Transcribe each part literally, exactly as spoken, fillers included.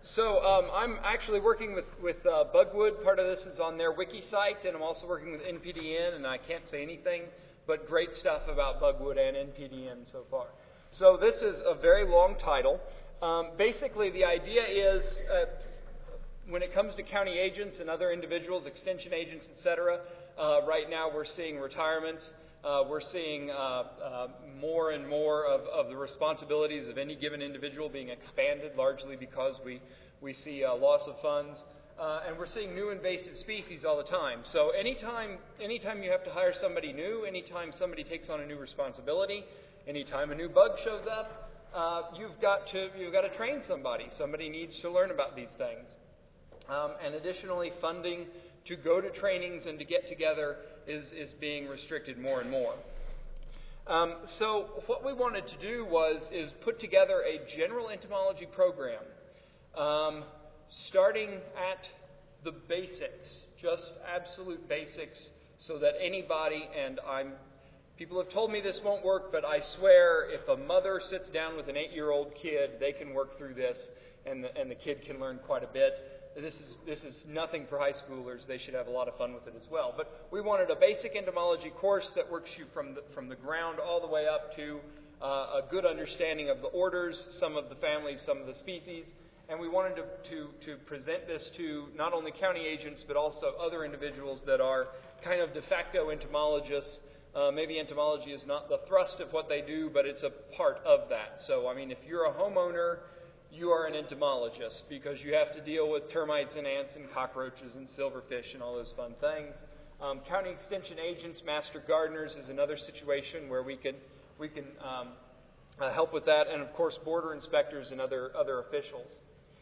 So um, I'm actually working with, with uh, Bugwood. Part of this is on their wiki site, and I'm also working with N P D N, and I can't say anything but great stuff about Bugwood and N P D N so far. So this is a very long title. Um, basically, the idea is uh, when it comes to county agents and other individuals, extension agents, et cetera, uh, right now we're seeing retirements. Uh, we're seeing uh, uh, more and more of, of the responsibilities of any given individual being expanded, largely because we, we see uh, loss of funds. Uh, and we're seeing new invasive species all the time. So anytime, anytime you have to hire somebody new, anytime somebody takes on a new responsibility, anytime a new bug shows up, uh, you've got to you've got to train somebody. Somebody needs to learn about these things. Um, and additionally, funding to go to trainings and to get together is, is being restricted more and more. Um, so what we wanted to do was is put together a general entomology program, um, starting at the basics, just absolute basics, so that anybody, and I'm, people have told me this won't work, but I swear if a mother sits down with an eight-year-old kid, they can work through this, and the, and the kid can learn quite a bit. This is this is nothing for high schoolers. They should have a lot of fun with it as well. But we wanted a basic entomology course that works you from the, from the ground all the way up to uh, a good understanding of the orders, some of the families, some of the species. And we wanted to, to, to present this to not only county agents, but also other individuals that are kind of de facto entomologists. Uh, maybe entomology is not the thrust of what they do, but it's a part of that. So, I mean, if you're a homeowner, you are an entomologist because you have to deal with termites and ants and cockroaches and silverfish and all those fun things. Um, county extension agents, master gardeners is another situation where we can we can um, uh, help with that, and of course border inspectors and other other officials.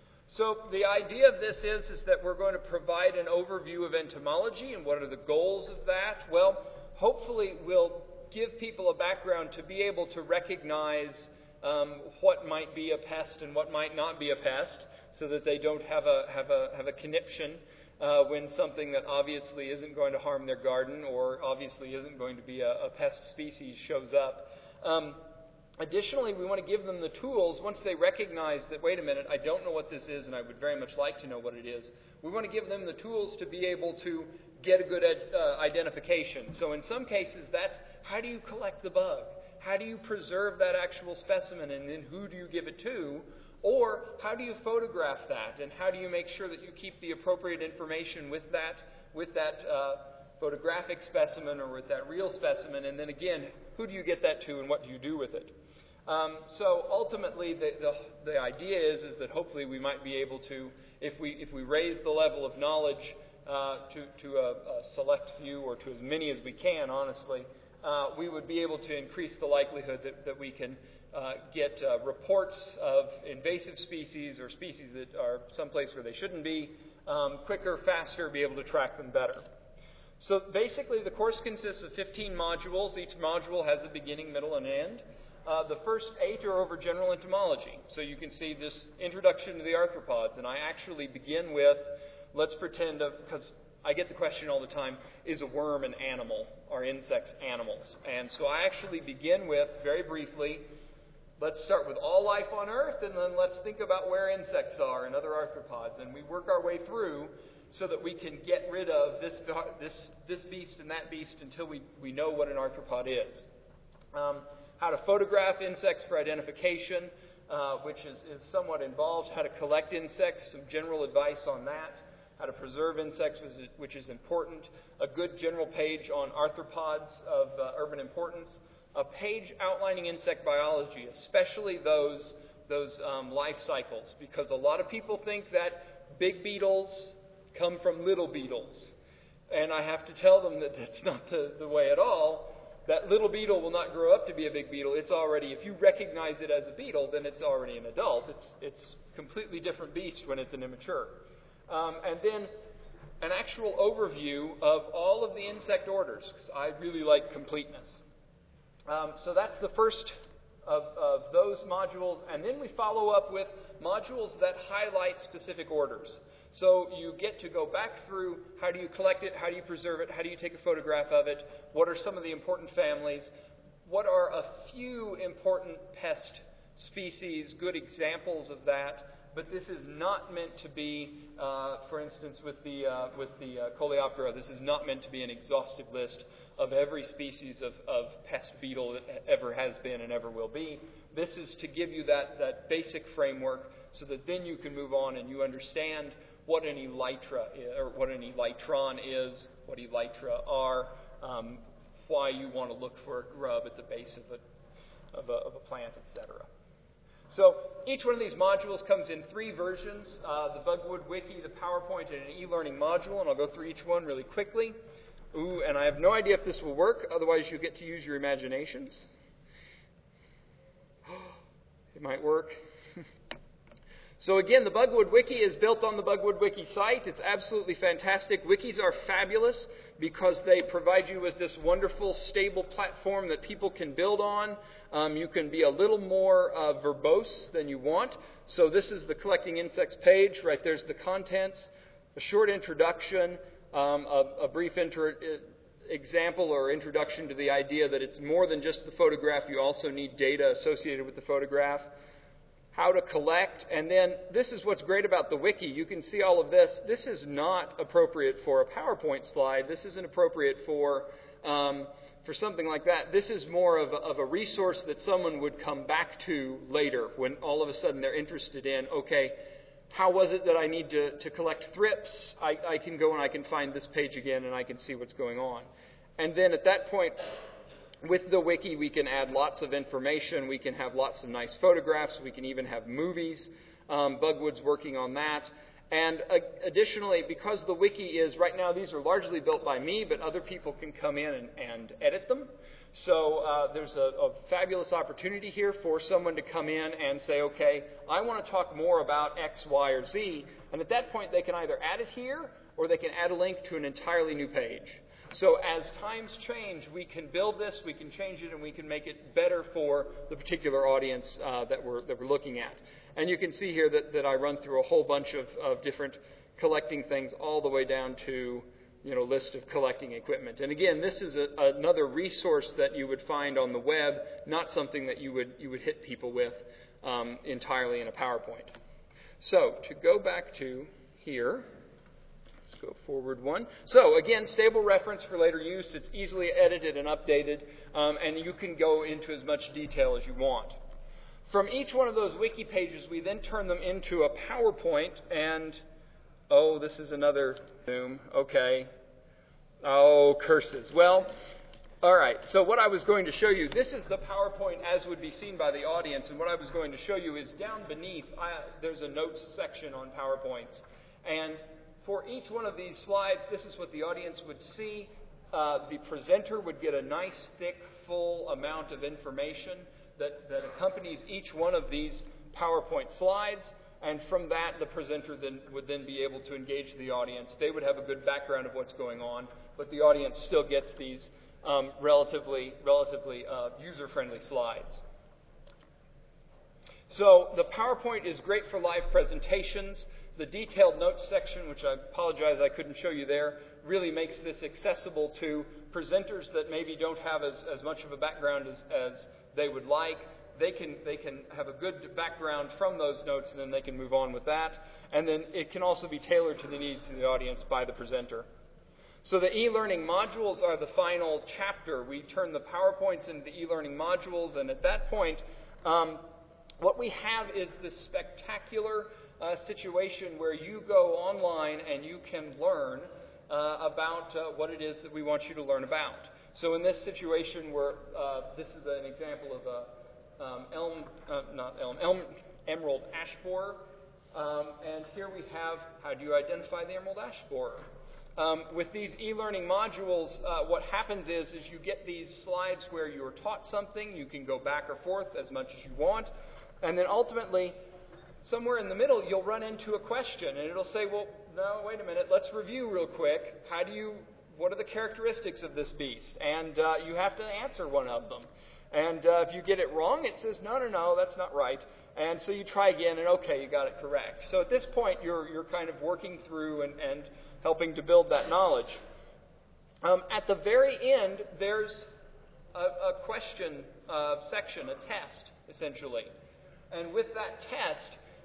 So the idea of this is is that we're going to provide an overview of entomology and what are the goals of that. Well, hopefully we'll give people a background to be able to recognize Um, what might be a pest and what might not be a pest, so that they don't have a have a have a conniption uh, when something that obviously isn't going to harm their garden or obviously isn't going to be a, a pest species shows up. Um, additionally, we want to give them the tools once they recognize that, wait a minute, I don't know what this is and I would very much like to know what it is. We want to give them the tools to be able to get a good ed, uh, identification. So in some cases, that's how do you collect the bug? How do you preserve that actual specimen, and then who do you give it to? Or how do you photograph that, and how do you make sure that you keep the appropriate information with that, with that uh, photographic specimen or with that real specimen? And then again, who do you get that to, and what do you do with it? Um, so ultimately, the, the the idea is is that hopefully we might be able to, if we if we raise the level of knowledge uh, to to a, a select few or to as many as we can, honestly. Uh, we would be able to increase the likelihood that, that we can uh, get uh, reports of invasive species or species that are someplace where they shouldn't be um, quicker, faster, be able to track them better. So basically the course consists of fifteen modules. Each module has a beginning, middle, and end. Uh, the first eight are over general entomology. So you can see this introduction to the arthropods, and I actually begin with, let's pretend, because I get the question all the time, is a worm an animal? Are insects animals? And so I actually begin with, very briefly, let's start with all life on Earth, and then let's think about where insects are and other arthropods. And we work our way through so that we can get rid of this this this beast and that beast until we, we know what an arthropod is. Um, how to photograph insects for identification, uh, which is, is somewhat involved. How to collect insects, some general advice on that. How to preserve insects, which is, which is important, a good general page on arthropods of uh, urban importance, a page outlining insect biology, especially those, those um, life cycles, because a lot of people think that big beetles come from little beetles. And I have to tell them that that's not the, the way at all. That little beetle will not grow up to be a big beetle. It's already, if you recognize it as a beetle, then it's already an adult. It's it's a completely different beast when it's an immature. Um, and then an actual overview of all of the insect orders, because I really like completeness. Um, so that's the first of, of those modules. And then we follow up with modules that highlight specific orders. So you get to go back through how do you collect it, how do you preserve it, how do you take a photograph of it, what are some of the important families, what are a few important pest species, good examples of that, but this is not meant to be, uh, for instance, with the uh, with the uh, Coleoptera, this is not meant to be an exhaustive list of every species of, of pest beetle that ever has been and ever will be. This is to give you that, that basic framework so that then you can move on and you understand what an elytra is, or what an elytron is, what elytra are, um, why you want to look for a grub at the base of a, of a, of a plant, et cetera. So each one of these modules comes in three versions, uh, the Bugwood Wiki, the PowerPoint, and an e-learning module, and I'll go through each one really quickly. Ooh, and I have no idea if this will work, otherwise you get to use your imaginations. It might work. So again, the Bugwood Wiki is built on the Bugwood Wiki site. It's absolutely fantastic. Wikis are fabulous because they provide you with this wonderful, stable platform that people can build on. Um, you can be a little more uh, verbose than you want. So this is the Collecting Insects page. Right there's the contents, a short introduction, um, a, a brief intro, example or introduction to the idea that it's more than just the photograph. You also need data associated with the photograph. How to collect, and then this is what's great about the wiki. You can see all of this. This is not appropriate for a PowerPoint slide. This isn't appropriate for um, for something like that. This is more of a, of a resource that someone would come back to later when all of a sudden they're interested in, okay, how was it that I need to, to collect thrips? I, I can go and I can find this page again and I can see what's going on. And then at that point, with the wiki, we can add lots of information. We can have lots of nice photographs. We can even have movies. Um, Bugwood's working on that. And uh, additionally, because the wiki is, right now, these are largely built by me, but other people can come in and, and edit them. So uh, there's a, a fabulous opportunity here for someone to come in and say, okay, I want to talk more about X, Y, or Z. And at that point, they can either add it here, or they can add a link to an entirely new page. So as times change, we can build this, we can change it, and we can make it better for the particular audience uh, that we're that we're looking at. And you can see here that, that I run through a whole bunch of, of different collecting things all the way down to, you know, list of collecting equipment. And again, this is a, another resource that you would find on the web, not something that you would you would hit people with um, entirely in a PowerPoint. So to go back to here. Let's go forward one. So again, stable reference for later use. It's easily edited and updated, um, and you can go into as much detail as you want. From each one of those wiki pages, we then turn them into a PowerPoint, and oh, this is another Zoom. Okay. Oh, curses. Well, all right. So what I was going to show you, this is the PowerPoint as would be seen by the audience, and what I was going to show you is down beneath, I, there's a notes section on PowerPoints, and for each one of these slides, this is what the audience would see. Uh, the presenter would get a nice, thick, full amount of information that, that accompanies each one of these PowerPoint slides. And from that, the presenter then would then be able to engage the audience. They would have a good background of what's going on, but the audience still gets these um, relatively, relatively uh, user-friendly slides. So the PowerPoint is great for live presentations. The detailed notes section, which I apologize I couldn't show you there, really makes this accessible to presenters that maybe don't have as, as much of a background as, as they would like. They can, they can have a good background from those notes, and then they can move on with that. And then it can also be tailored to the needs of the audience by the presenter. So the e-learning modules are the final chapter. We turn the PowerPoints into the e-learning modules, and at that point, um, what we have is this spectacular Uh, situation where you go online and you can learn uh, about uh, what it is that we want you to learn about. So in this situation where uh, this is an example of a um, elm, uh, not elm, elm, emerald ash borer. Um, and here we have, how do you identify the emerald ash borer? Um, with these e-learning modules, uh, what happens is, is you get these slides where you're taught something. You can go back or forth as much as you want. And then ultimately, somewhere in the middle, you'll run into a question, and it'll say, well, no, wait a minute, let's review real quick. How do you, what are the characteristics of this beast? And uh, you have to answer one of them. And uh, if you get it wrong, it says, no, no, no, that's not right. And so you try again, and okay, you got it correct. So at this point, you're you're kind of working through and, and helping to build that knowledge. Um, at the very end, there's a, a question uh, section, a test, essentially. And with that test,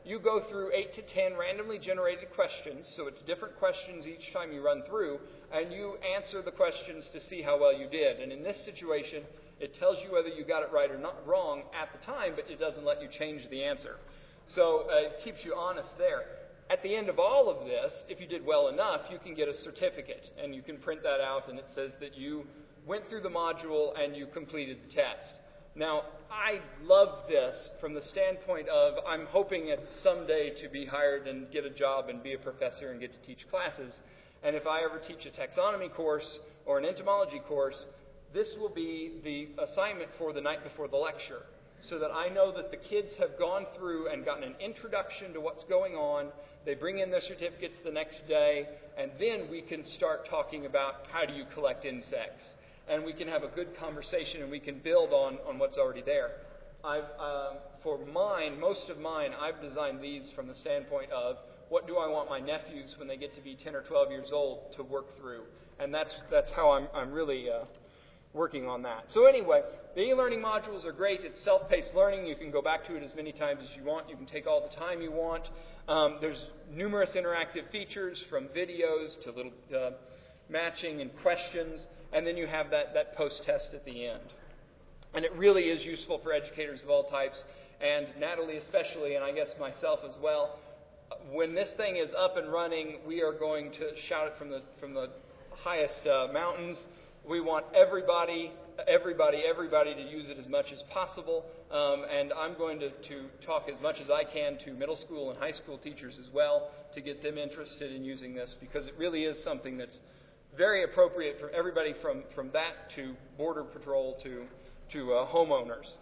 you go through eight to ten randomly generated questions, so it's different questions each time you run through, and you answer the questions to see how well you did. And in this situation, it tells you whether you got it right or not wrong at the time, but it doesn't let you change the answer. So uh, it keeps you honest there. At the end of all of this, if you did well enough, you can get a certificate, and you can print that out, and it says that you went through the module and you completed the test. Now, I love this from the standpoint of I'm hoping at someday to be hired and get a job and be a professor and get to teach classes. And if I ever teach a taxonomy course or an entomology course, this will be the assignment for the night before the lecture, so that I know that the kids have gone through and gotten an introduction to what's going on. They bring in their certificates the next day, and then we can start talking about how do you collect insects. And we can have a good conversation, and we can build on, on what's already there. I've, uh, for mine, most of mine, I've designed these from the standpoint of what do I want my nephews when they get to be ten or twelve years old to work through. And that's, that's how I'm, I'm really uh, working on that. So anyway, the e-learning modules are great. It's self-paced learning. You can go back to it as many times as you want. You can take all the time you want. Um, there's numerous interactive features, from videos to little uh, matching and questions. And then you have that, that post-test at the end. And it really is useful for educators of all types, and Natalie especially, and I guess myself as well. When this thing is up and running, we are going to shout it from the, from the highest uh, mountains. We want everybody, everybody, everybody to use it as much as possible. Um, and I'm going to, to talk as much as I can to middle school and high school teachers as well to get them interested in using this, because it really is something that's very appropriate for everybody from, from that to Border Patrol to, to uh, homeowners.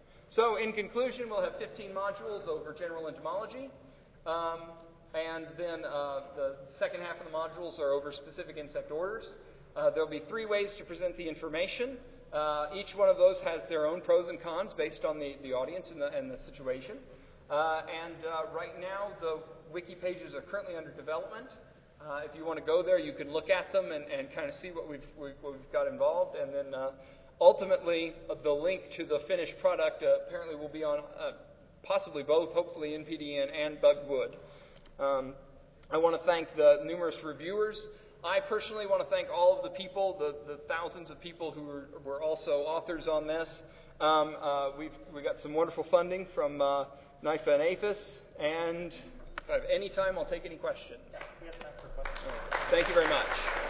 So in conclusion, we'll have fifteen modules over general entomology. Um, and then uh, the second half of the modules are over specific insect orders. Uh, there'll be three ways to present the information. Uh, each one of those has their own pros and cons based on the, the audience and the, and the situation. Uh, and uh, right now, the wiki pages are currently under development. Uh, if you want to go there, you can look at them and, and kind of see what we've, we've, what we've got involved. And then uh, ultimately, uh, the link to the finished product uh, apparently will be on uh, possibly both, hopefully N P D N and Bugwood. Um, I want to thank the numerous reviewers. I personally want to thank all of the people, the, the thousands of people who were, were also authors on this. Um, uh, we've we got some wonderful funding from uh, NIFA and APHIS, and if I have any time, I'll take any questions. Yeah, we have time for questions. Thank you very much.